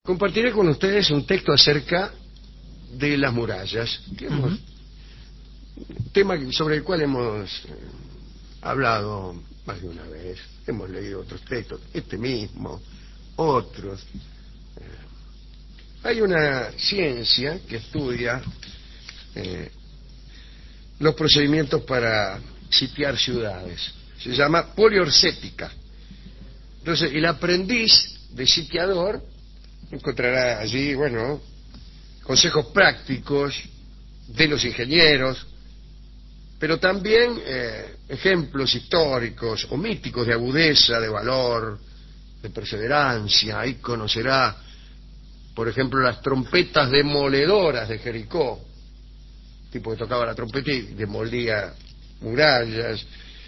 compartiré con ustedes un texto acerca de las murallas, tema sobre el cual hemos hablado más de una vez. Hemos leído otros textos, este mismo, otros. Hay una ciencia que estudia los procedimientos para sitiar ciudades. Se llama poliorcética. Entonces, el aprendiz de sitiador encontrará allí, bueno, consejos prácticos de los ingenieros, pero también ejemplos históricos o míticos de agudeza, de valor, de perseverancia. Ahí conocerá, por ejemplo, las trompetas demoledoras de Jericó, tipo que tocaba la trompeta y demolía murallas.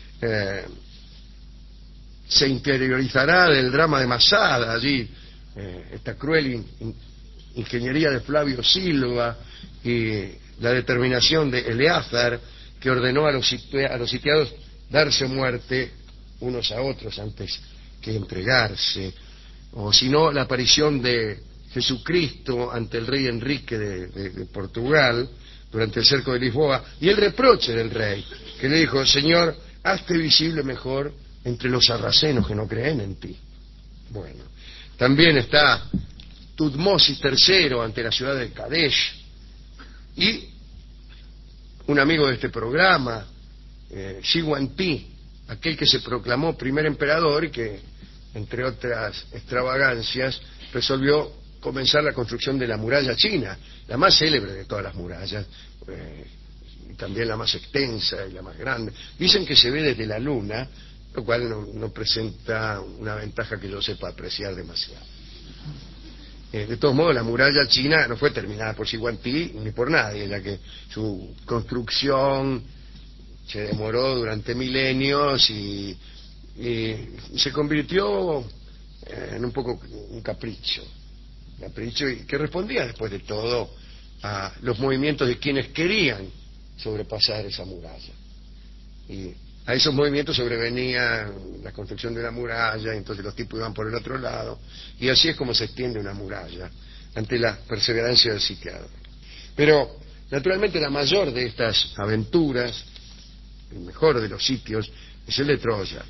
Se interiorizará del drama de Masada, allí, esta cruel ingeniería de Flavio Silva y la determinación de Eleazar, que ordenó a los sitiados darse muerte unos a otros antes que entregarse. O si no, la aparición de Jesucristo ante el rey Enrique de Portugal durante el cerco de Lisboa, y el reproche del rey, que le dijo: Señor, hazte visible mejor entre los sarracenos que no creen en ti. Bueno, también está Tutmosis III ante la ciudad de Kadesh, y un amigo de este programa, Xi Guangdi, aquel que se proclamó primer emperador y que, entre otras extravagancias, resolvió comenzar la construcción de la muralla china, la más célebre de todas las murallas, y también la más extensa y la más grande. Dicen que se ve desde la luna, lo cual no presenta una ventaja que yo sepa apreciar demasiado. De todos modos, la muralla china no fue terminada por Xi Guangdi ni por nadie, ya que su construcción se demoró durante milenios y se convirtió en un poco un capricho y que respondía, después de todo, a los movimientos de quienes querían sobrepasar esa muralla. Y a esos movimientos sobrevenía la construcción de la muralla, y entonces los tipos iban por el otro lado, y así es como se extiende una muralla ante la perseverancia del sitiador. Pero, naturalmente, la mayor de estas aventuras, el mejor de los sitios, es el de Troya.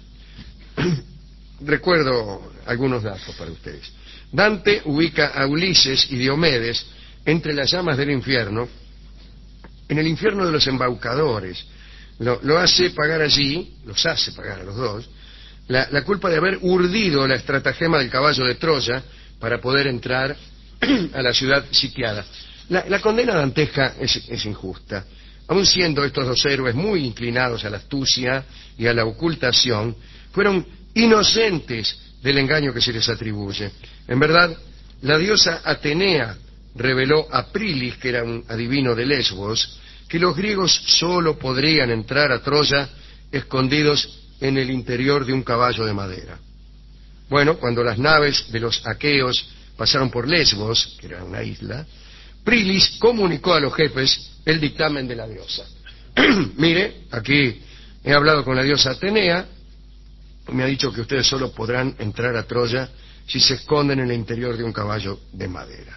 Recuerdo algunos datos para ustedes. Dante ubica a Ulises y Diomedes entre las llamas del infierno, en el infierno de los embaucadores. Lo hace pagar allí, los hace pagar a los dos, la culpa de haber urdido la estratagema del caballo de Troya para poder entrar a la ciudad sitiada. La condena dantesca es injusta. Aun siendo estos dos héroes muy inclinados a la astucia y a la ocultación, fueron inocentes del engaño que se les atribuye. En verdad, la diosa Atenea reveló a Prilis, que era un adivino de Lesbos, que los griegos solo podrían entrar a Troya escondidos en el interior de un caballo de madera. Bueno, cuando las naves de los aqueos pasaron por Lesbos, que era una isla, Prilis comunicó a los jefes el dictamen de la diosa. Mire, aquí he hablado con la diosa Atenea, me ha dicho que ustedes solo podrán entrar a Troya si se esconden en el interior de un caballo de madera.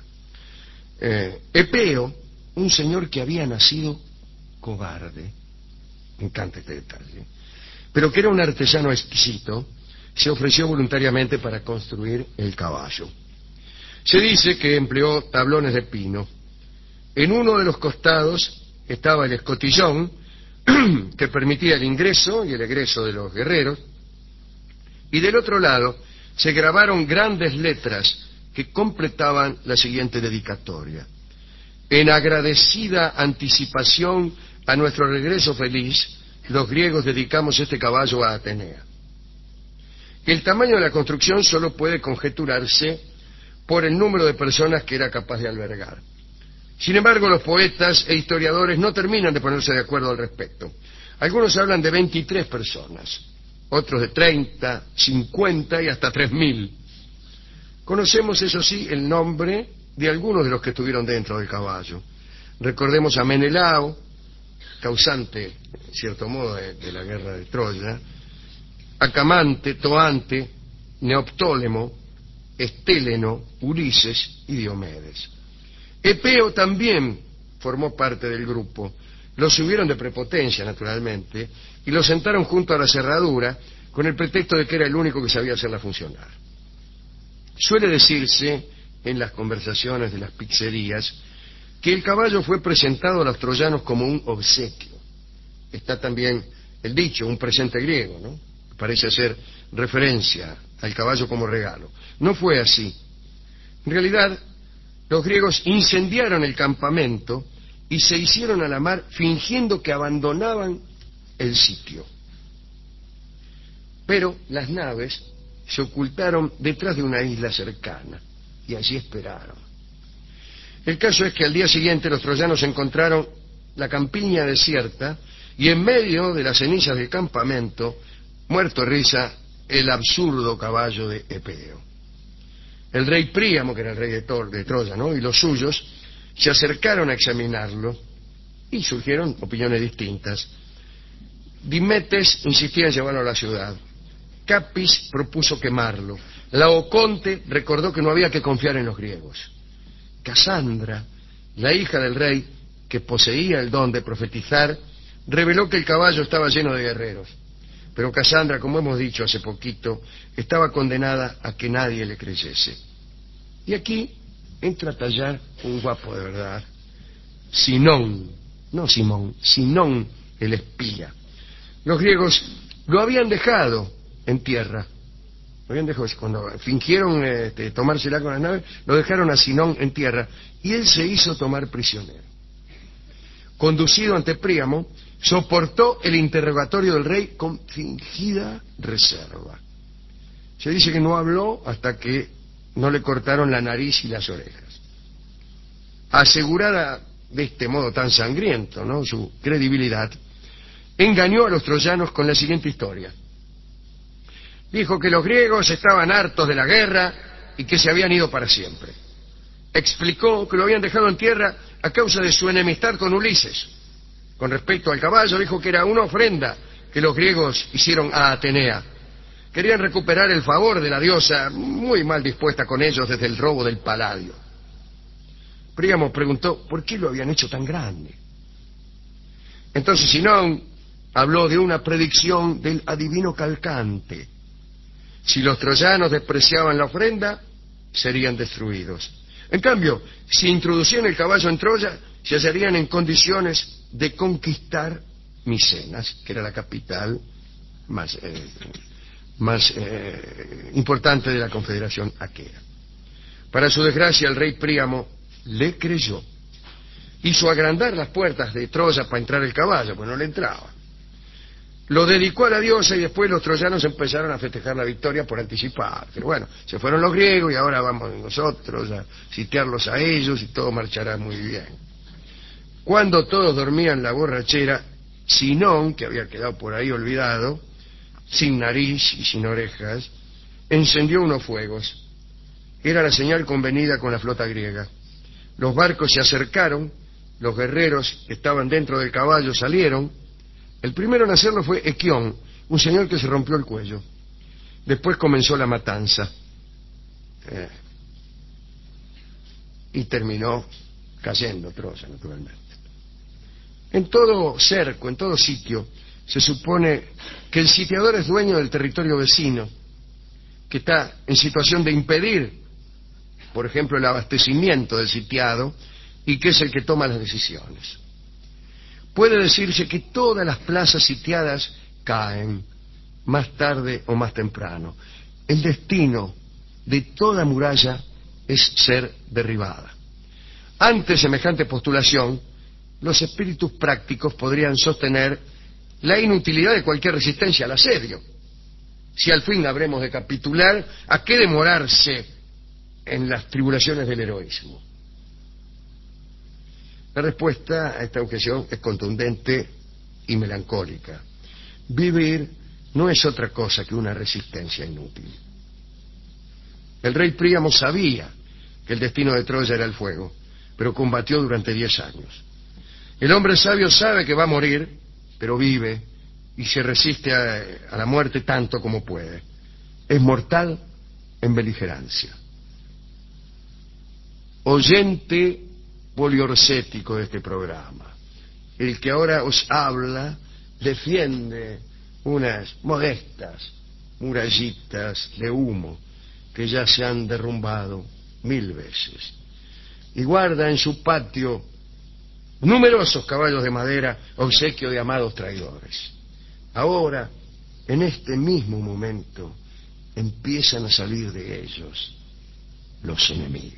Epeo, un señor que había nacido cobarde, me encanta este detalle, pero que era un artesano exquisito, se ofreció voluntariamente para construir el caballo. Se dice que empleó tablones de pino. En uno de los costados estaba el escotillón que permitía el ingreso y el egreso de los guerreros, y del otro lado se grabaron grandes letras que completaban la siguiente dedicatoria: en agradecida anticipación a nuestro regreso feliz, los griegos dedicamos este caballo a Atenea. El tamaño de la construcción solo puede conjeturarse por el número de personas que era capaz de albergar. Sin embargo, los poetas e historiadores no terminan de ponerse de acuerdo al respecto. Algunos hablan de 23 personas, otros de 30, 50 y hasta 3.000. Conocemos, eso sí, el nombre de algunos de los que estuvieron dentro del caballo. Recordemos a Menelao, causante, en cierto modo, de la guerra de Troya, a Camante, Toante, Neoptólemo, Estéleno, Ulises y Diomedes. Epeo también formó parte del grupo. Lo subieron de prepotencia, naturalmente, y lo sentaron junto a la cerradura con el pretexto de que era el único que sabía hacerla funcionar. Suele decirse en las conversaciones de las pizzerías que el caballo fue presentado a los troyanos como un obsequio. Está también el dicho, un presente griego, ¿no? Parece hacer referencia al caballo como regalo. No fue así. En realidad, los griegos incendiaron el campamento y se hicieron a la mar fingiendo que abandonaban el sitio. Pero las naves se ocultaron detrás de una isla cercana y allí esperaron. El caso es que al día siguiente los troyanos encontraron la campiña desierta y en medio de las cenizas del campamento, muerto de risa, el absurdo caballo de Epeo. El rey Príamo, que era el rey de Troya, ¿no?, y los suyos se acercaron a examinarlo y surgieron opiniones distintas. Dimetes insistía en llevarlo a la ciudad. Capis propuso quemarlo. Laoconte recordó que no había que confiar en los griegos. Casandra, la hija del rey, que poseía el don de profetizar, reveló que el caballo estaba lleno de guerreros. Pero Casandra, como hemos dicho hace poquito, estaba condenada a que nadie le creyese. Y aquí entra a tallar un guapo de verdad, Sinón, no Simón, Sinón el espía. Los griegos lo habían dejado en tierra. Lo habían dejado, cuando fingieron tomársela con las naves, lo dejaron a Sinón en tierra y él se hizo tomar prisionero. Conducido ante Príamo, soportó el interrogatorio del rey con fingida reserva. Se dice que no habló hasta que no le cortaron la nariz y las orejas. Asegurada de este modo tan sangriento, ¿no?, su credibilidad, engañó a los troyanos con la siguiente historia. Dijo que los griegos estaban hartos de la guerra y que se habían ido para siempre. Explicó que lo habían dejado en tierra a causa de su enemistad con Ulises. Con respecto al caballo, dijo que era una ofrenda que los griegos hicieron a Atenea. Querían recuperar el favor de la diosa, muy mal dispuesta con ellos desde el robo del Paladio. Príamo preguntó por qué lo habían hecho tan grande. Entonces Sinón habló de una predicción del adivino Calcante. Si los troyanos despreciaban la ofrenda, serían destruidos. En cambio, si introducían el caballo en Troya, se hallarían en condiciones de conquistar Micenas, que era la capital más importante de la confederación aquea. Para su desgracia, el rey Príamo le creyó. Hizo agrandar las puertas de Troya para entrar el caballo, pues no le entraba. Lo dedicó a la diosa y después los troyanos empezaron a festejar la victoria por anticipar. Pero bueno, se fueron los griegos y ahora vamos nosotros a sitiarlos a ellos y todo marchará muy bien. Cuando todos dormían la borrachera, Sinón, que había quedado por ahí olvidado, sin nariz y sin orejas, encendió unos fuegos. Era la señal convenida con la flota griega. Los barcos se acercaron, los guerreros que estaban dentro del caballo salieron. El primero en hacerlo fue Equión, un señor que se rompió el cuello. Después comenzó la matanza. Y terminó cayendo Troya, naturalmente. En todo cerco, en todo sitio, se supone que el sitiador es dueño del territorio vecino, que está en situación de impedir, por ejemplo, el abastecimiento del sitiado, y que es el que toma las decisiones. Puede decirse que todas las plazas sitiadas caen, más tarde o más temprano. El destino de toda muralla es ser derribada. Ante semejante postulación, los espíritus prácticos podrían sostener la inutilidad de cualquier resistencia al asedio. Si al fin habremos de capitular, ¿a qué demorarse en las tribulaciones del heroísmo? La respuesta a esta objeción es contundente y melancólica. Vivir no es otra cosa que una resistencia inútil. El rey Príamo sabía que el destino de Troya era el fuego, pero combatió durante 10 años. El hombre sabio sabe que va a morir, pero vive y se resiste a la muerte tanto como puede. Es mortal en beligerancia. oyente poliorcético de este programa. El que ahora os habla defiende unas modestas murallitas de humo que ya se han derrumbado 1000 veces y guarda en su patio numerosos caballos de madera, obsequio de amados traidores. Ahora, en este mismo momento, empiezan a salir de ellos los enemigos.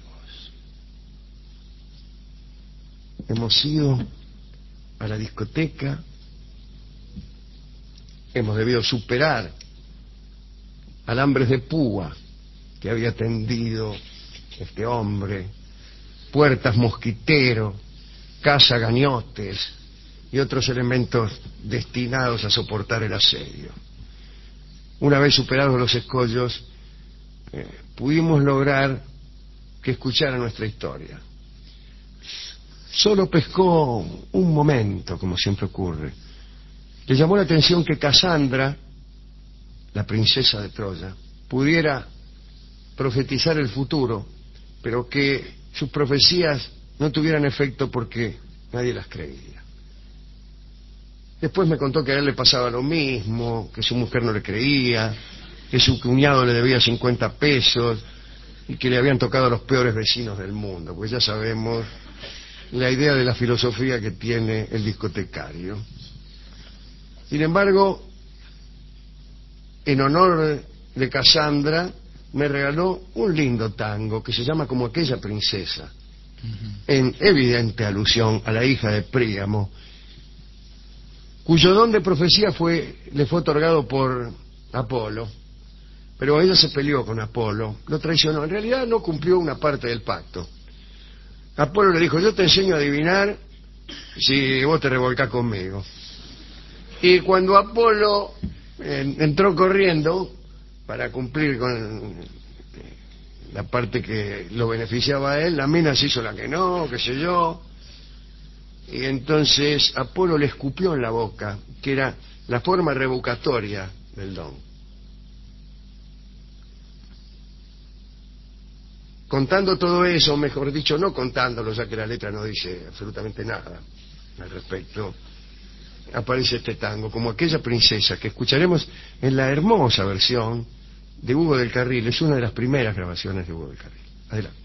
Hemos ido a la discoteca, hemos debido superar alambres de púa que había tendido este hombre, puertas mosquitero, caza gañotes y otros elementos destinados a soportar el asedio. Una vez superados los escollos, pudimos lograr que escuchara nuestra historia. Solo pescó un momento, como siempre ocurre. Le llamó la atención que Casandra, la princesa de Troya, pudiera profetizar el futuro, pero que sus profecías no tuvieran efecto porque nadie las creía. Después me contó que a él le pasaba lo mismo, que su mujer no le creía, que su cuñado le debía 50 pesos y que le habían tocado a los peores vecinos del mundo, pues ya sabemos la idea de la filosofía que tiene el discotecario. Sin embargo, en honor de Casandra, me regaló un lindo tango que se llama Como aquella princesa, en evidente alusión a la hija de Príamo, cuyo don de profecía le fue otorgado por Apolo, pero ella se peleó con Apolo, lo traicionó. En realidad no cumplió una parte del pacto. Apolo le dijo: yo te enseño a adivinar si vos te revolcás conmigo. Y cuando Apolo entró corriendo para cumplir con la parte que lo beneficiaba a él, la mina se hizo la que no, qué sé yo, y entonces Apolo le escupió en la boca, que era la forma revocatoria del don. Contando todo eso, mejor dicho, no contándolo, ya que la letra no dice absolutamente nada al respecto, aparece este tango, Como aquella princesa, que escucharemos en la hermosa versión de Hugo del Carril. Es una de las primeras grabaciones de Hugo del Carril. Adelante.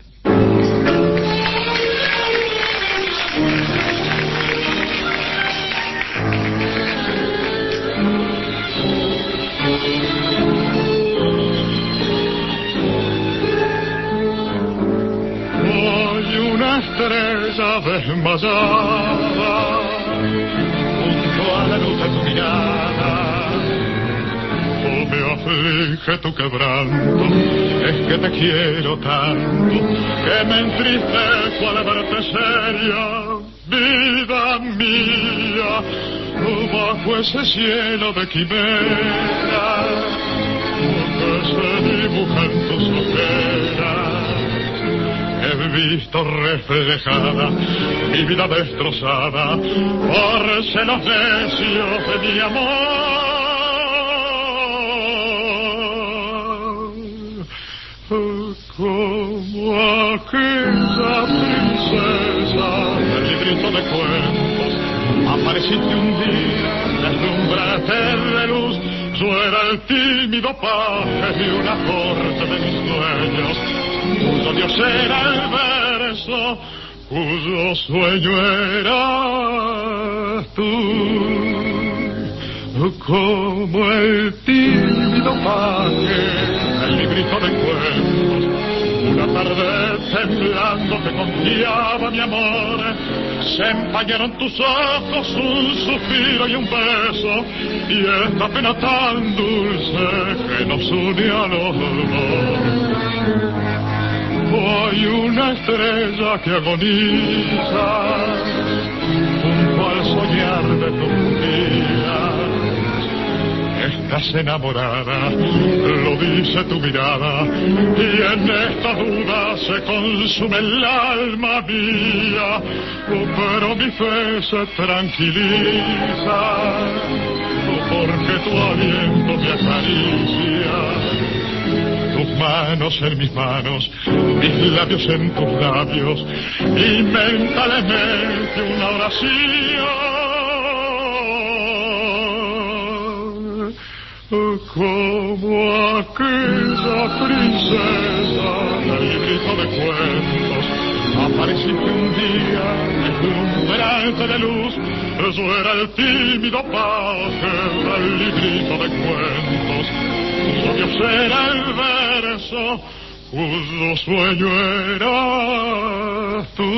Hay una estrella desmayada junto a la luz de tu mirada. Oh, me aflige tu quebranto, es que te quiero tanto, que me entristezco al verte seria, vida mía, bajo ese cielo de quimera, que se dibuja en tus ojeras. He visto reflejada mi vida destrozada por celos necios de mi amor. Como aquella princesa del librito de cuentos, apareciste un día, deslumbrante de luz. Yo era el tímido paje de una corte de mis sueños, cuyo Dios era el verso, cuyo sueño eras tú. Como el tímido paje del librito de cuentos, una tarde temblando te confiaba mi amor. Se empañaron tus ojos, un suspiro y un beso, y esta pena tan dulce que nos une a los dos. Hay una estrella que agoniza junto al soñar de tus días. Estás enamorada, lo dice tu mirada, y en esta duda se consume el alma mía. Pero mi fe se tranquiliza, porque tu aliento me acaricia. Tu tus manos en mis manos, mis labios en tus labios, y mentalmente una oración. Como aquella princesa del librito de cuentos, apareciste un día deslumbrante de luz. Yo era el tímido paje del librito de cuentos, cuyo Dios era el verso, cuyo sueño eras tú.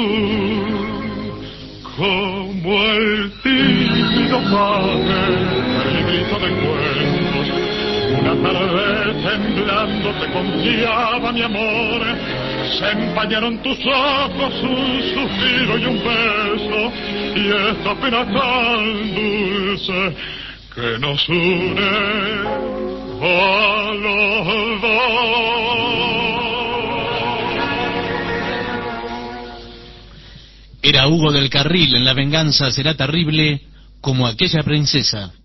Como el tímido paje del librito de cuentos, una tarde temblando te confiaba mi amor. Se empañaron tus ojos, un suspiro y un beso, y esta pena tan dulce que nos une a los dos. Era Hugo del Carril en La venganza será terrible, como aquella princesa.